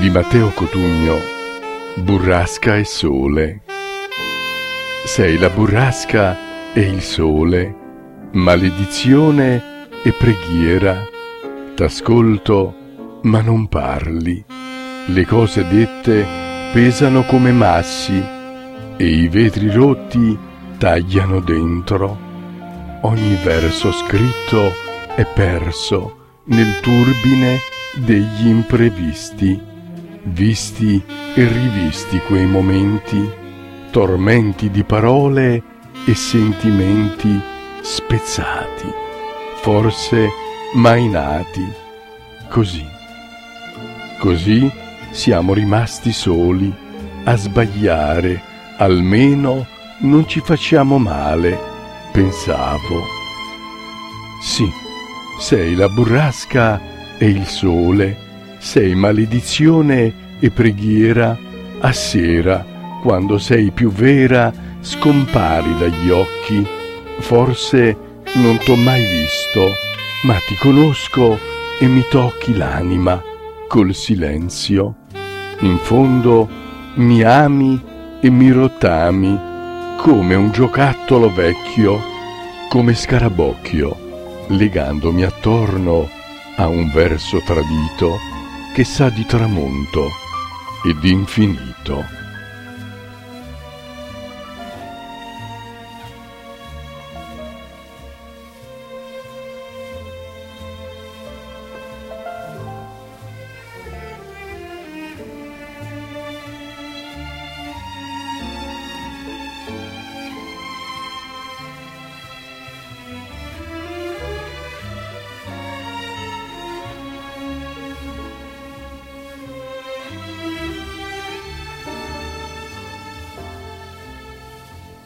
di Matteo Cotugno. Burrasca e sole. Sei la burrasca e il sole, maledizione e preghiera. T'ascolto, ma non parli. Le cose dette pesano come massi e i vetri rotti tagliano dentro. Ogni verso scritto è perso nel turbine degli imprevisti, visti e rivisti quei momenti, tormenti di parole e sentimenti spezzati, forse mai nati. Così siamo rimasti soli a sbagliare, almeno non ci facciamo male, pensavo. Sì, sei la burrasca e il sole, sei maledizione e preghiera. A sera, quando sei più vera, scompari dagli occhi. Forse non t'ho mai visto, ma ti conosco e mi tocchi l'anima col silenzio. In fondo mi ami e mi rottami come un giocattolo vecchio, come Scarabocchio, legandomi attorno a un verso tradito che sa di tramonto e di infinito.